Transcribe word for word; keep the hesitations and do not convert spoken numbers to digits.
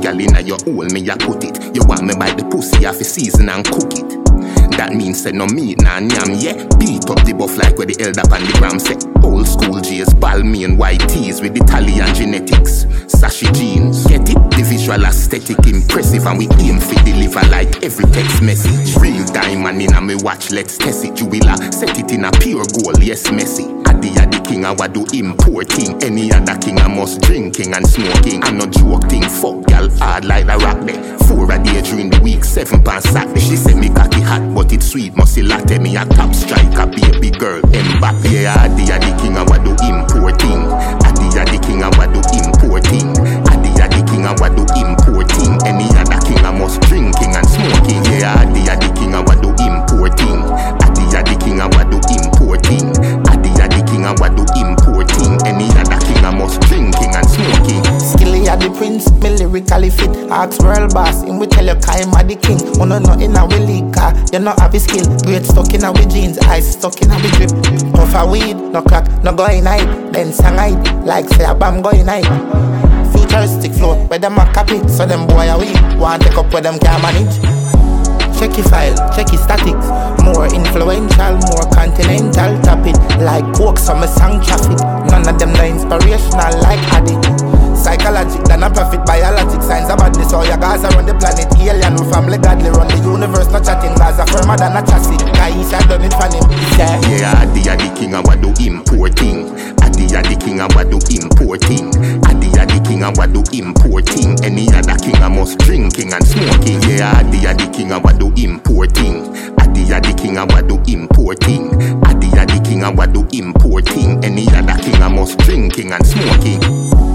girl inna your hole, me a put it. You want me buy the pussy off the season and cook it. That means say no meat, nah yam, yeah. Beat up the buff like where the elder pan the gram say. Old school J's, Balmain white tees with Italian genetics. Sashi jeans, get it? The visual aesthetic impressive, and we aim for deliver like every text message. Real diamond in a me watch, let's test it. You will uh, set it in a pure gold, yes, messy. Addy a the king, I wa do importing. Any other king I must drinking and smoking. I'm not joking, fuck girl hard like the rock there. Four a day during the week, seven pounds Saturday. She say me cocky hot, but it's sweet, musty latte. Me a top striker, baby girl, Mbappe. Yeah, Addy a the king, I wa do importing. Addy a the king, I wa do importing. Addy a the king, I wa do importing. Any other king I must drinking and smoking. Yeah, Addy a the king, I wa do importing. Addy a the king, I wa do importing. Addy a the king, I wa do importing. Any other king I must drinking and smoking. Skilly a the prince, me lyrically fit. Ask world boss, him we tell you Kaim a the king. Wanna know in a we league car, you not have a skill. Great stuck in a we jeans, eyes stuck in a we drip. Puff a weed, no crack, no going hide. Then sang hide, like say a bam going hide. Futuristic flow, where them a copy, so them boy a weed. Want take up where them can manage. Check your file, check your statics. More influential, more continental. Tap it like coke, so me sang traffic. None of them no inspirational like Addy. Psychologic, than a profit, biologic. Signs of badness, all your guys around the planet. Alien, with family godly, run the universe, no chatting. Gaza firmer than a chassis. Guys, I done it for him. Yeah, yeah, Addy a the king, I wa do importing. Addy a the king, I wa do importing. Addy a the king, I wa do importing. Any other king I must drinking and smoking. Yeah, Addy a the king, I wa do importing. Addy a the king, I wa do importing. Addy a the king, I wa do importing. Any other king I must drinking and smoking.